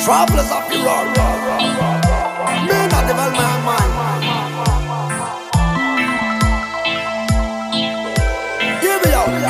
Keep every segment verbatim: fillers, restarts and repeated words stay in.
Travelers of the road. Me not devil my man. Give me out.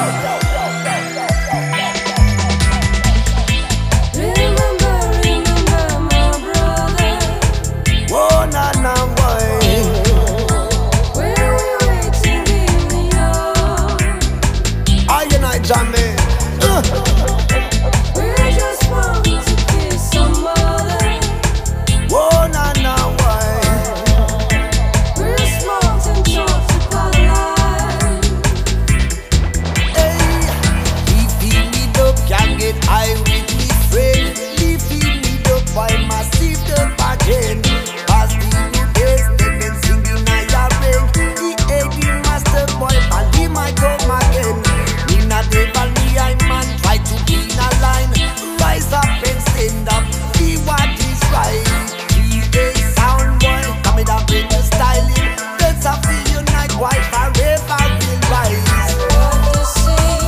Remember, remember my brother. Oh na na boy. When we waiting in the yard. I and I jam me. Uh. We just want to kiss some mother. Oh na na boy. We're smart and taught to polite. Hey, he feed me up, can get high with me friend. He feed me up, I must see the again. Past the new days, they been singing I a rain. He ain't the master boy, and he might come again. Me not devil, me I man, try to be in a line. Rise up and stand up, be what is right. He a sound boy, come in and bring the style in. Let's have the unite, why forever will rise. What to say?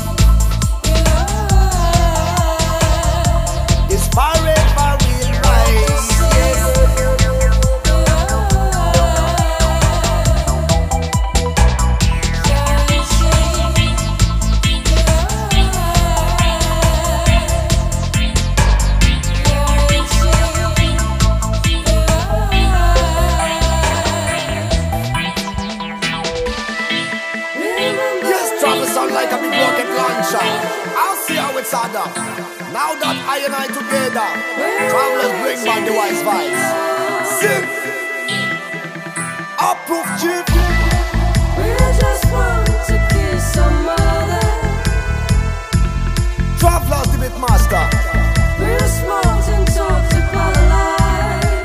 It's forever will rise. Yes. Yes, travel sound like a big rocket launcher. I'll see how it's add up. Now that I and I together, travelers bring back the wise vibes. Sing. Approve chief. We just want to kiss some mother. Travelers the bit master. We're smart and taught to polite.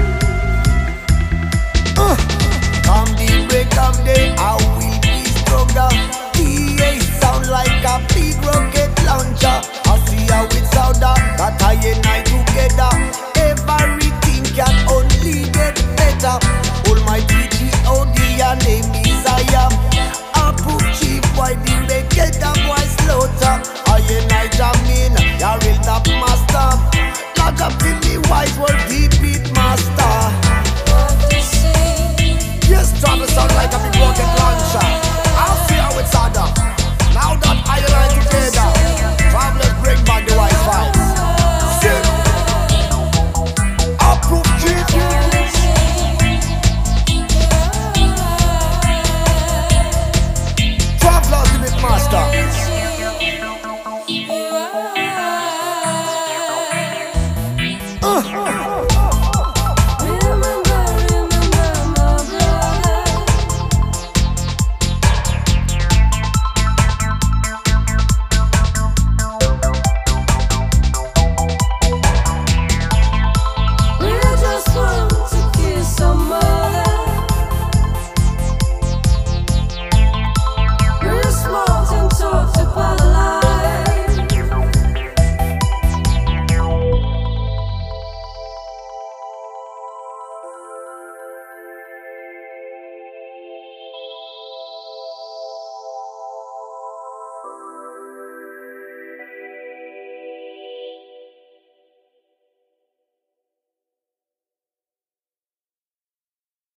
Uh. Come the break of day, I will be stronger. P A sound like a big rocket launcher. I see how it's out there, that I and I together. Everything can only get better. Almighty G O D, your name is I am. Approve chief, why did they get the boy slaughter? I and I jam in, your real top master. Lodge up in the wise world, deep beat master. What to say? Yes, travel sound like a big rocket launcher. I'll see how it's add up. Now that I and I together, travelers bring back the wise vibes. Sing. Approve chief. Travelers the big master. Uh. Remember, remember my brother. We just want to kiss some mother. We're smart and taught to polite.